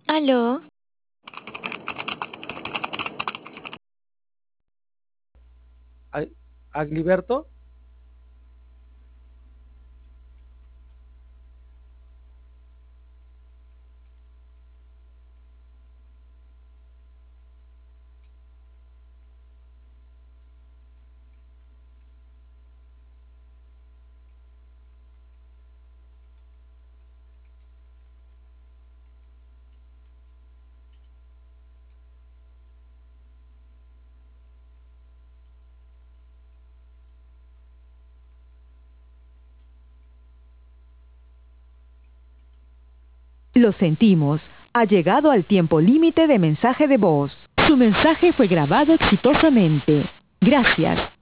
Aló, A- Agliberto, Lo sentimos, ha llegado al tiempo límite de mensaje de voz. Su mensaje fue grabado exitosamente. Gracias.